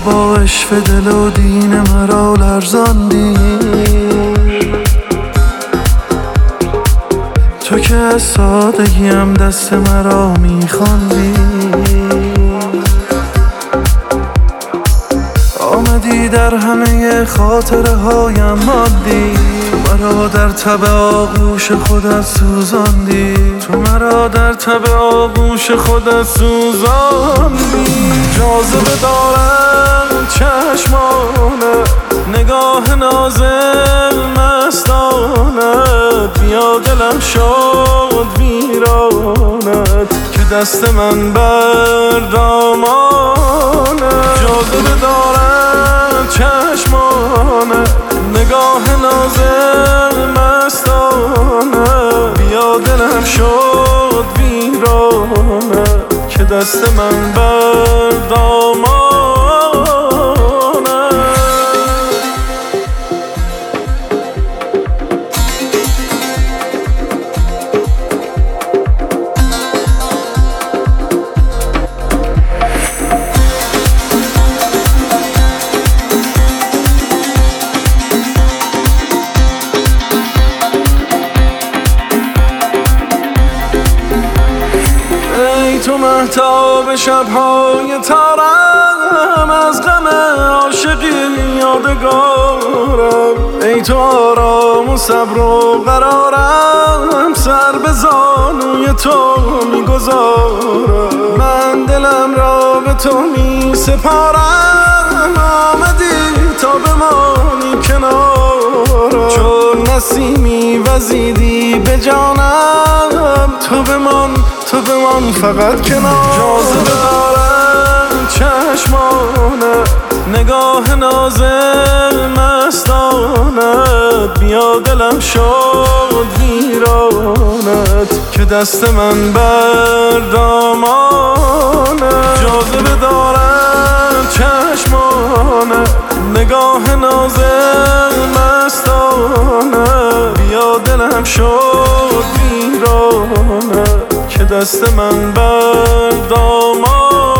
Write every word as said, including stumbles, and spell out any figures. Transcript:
با عشق دل و دین مرا لرزاندی، تو که از سادگیم دست مرا میخواندی. آمدی در همه خاطره هایم ماندی، مرا در تب آغوش خودت سوزاندی، تو مرا در تب آغوش خودت سوزاندی. جاذبه دارم چشمانه، نگاه نازل مستانت، بیا دلم شد ویرانت که دست من بر دامانت. جاذبه دارم چشمانه، نگاه نازل مستانه، بیا دلم شد ویرانه که دست من بر دامانه. تو مهتاب شب‌های تارم، از غم عاشقی یادگارم. ای تو آرام و صبر و قرارم، سر به زانوی تو میگذارم. من دلم را به تو می سپارم، آمدی تا بمانی کنارم. چون نسیمی وزیدی به جانم، تو بمان تو بمان فقط کنار. جاذبه دارم چشمانه، نگاه نازل مستانت، بیا دلم شد ویرانت که دست من بر دامانت. جاذبه دارم چشمانه، نگاه نازل مستانه، بیا دلم شد ویرانت که دست من بر دامانت.